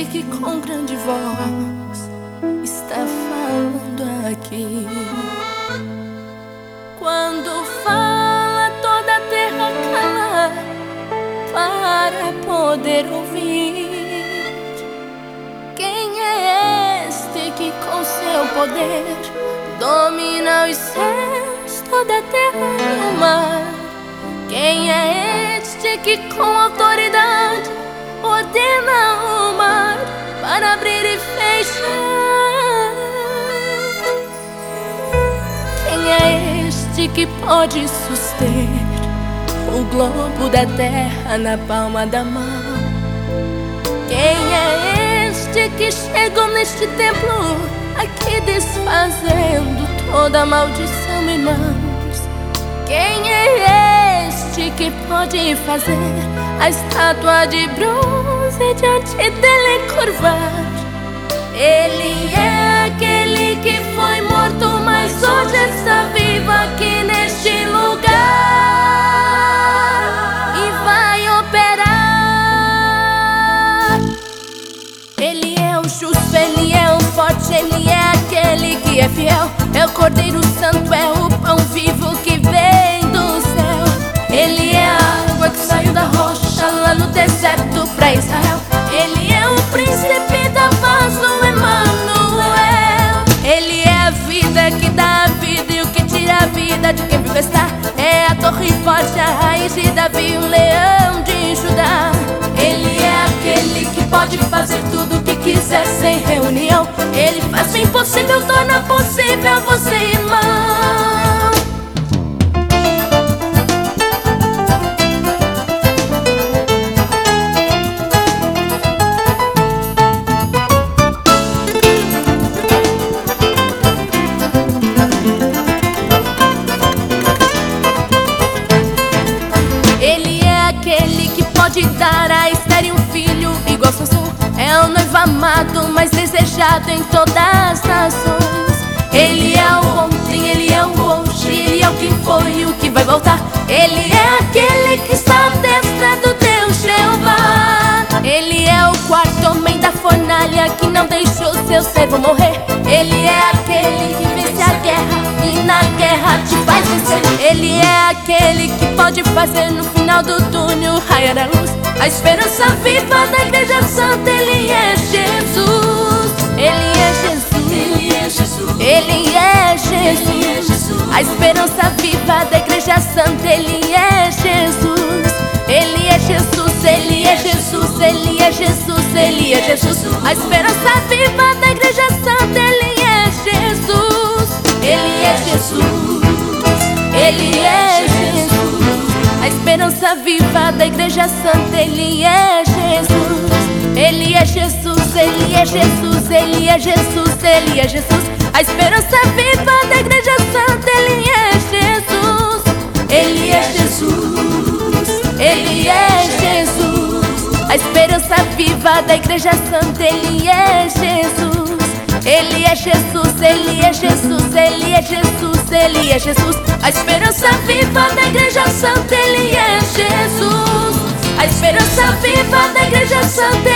Este que com grande voz está falando aqui. Quando fala, toda a terra cala para poder ouvir. Quem é este que com seu poder domina os céus, toda a terra e o mar? Quem é este que com autoridade ordena o mar para abrir e fechar? Quem é este que pode suster o globo da terra na palma da mão? Quem é este que chegou neste templo aqui desfazendo toda maldição, irmãos? Quem é este que pode fazer a estátua de bronze diante dele curvar? Ele é aquele que foi morto, mas hoje está vivo aqui neste lugar e vai operar. Ele é o justo, ele é o forte, ele é aquele que é fiel. É o Cordeiro Santo, é o pão vivo que vem do céu. Ele é a água que saiu da rocha lá no deserto pra Israel. Ele é o príncipe da paz, o Emanuel. Ele é a vida que dá a vida e o que tira a vida de quem vivo está. É a torre forte, a raiz de Davi, o leão de Judá. Ele é aquele que pode fazer tudo o que quiser sem reunião. Ele faz o impossível, torna possível você, irmão. Aquele que pode dar a Esther um filho igual Sansão. É o noivo amado, mais desejado em todas as nações. Ele é o ontem, ele é o hoje, ele é o que foi e o que vai voltar. Ele é aquele que está à destra do Deus Jeová. Ele é o quarto homem da fornalha que não deixou seu servo morrer. Ele é aquele que vence a guerra e na guerra te faz vencer. Ele é aquele que pode fazer no final do túnel raiar a luz. A esperança viva da Igreja Santa, ele é Jesus. Ele é Jesus. Ele é Jesus. Ele é Jesus. A esperança viva da Igreja Santa, ele é Jesus. Ele é Jesus, ele é Jesus, ele é Jesus, ele é Jesus. A esperança viva da Igreja Santa, ele é Jesus. Ele é Jesus. Ele é Jesus. A esperança viva da Igreja Santa, ele é Jesus. Ele é Jesus, ele é Jesus, ele é Jesus, ele é Jesus. A esperança viva da Igreja Santa, ele é Jesus. Ele é Jesus. Ele é Jesus. A esperança viva da Igreja Santa, ele é Jesus. Ele é Jesus, ele é Jesus, ele é Jesus, ele é Jesus. A esperança viva da Igreja Santa, ele é Jesus. A esperança viva da Igreja Santa,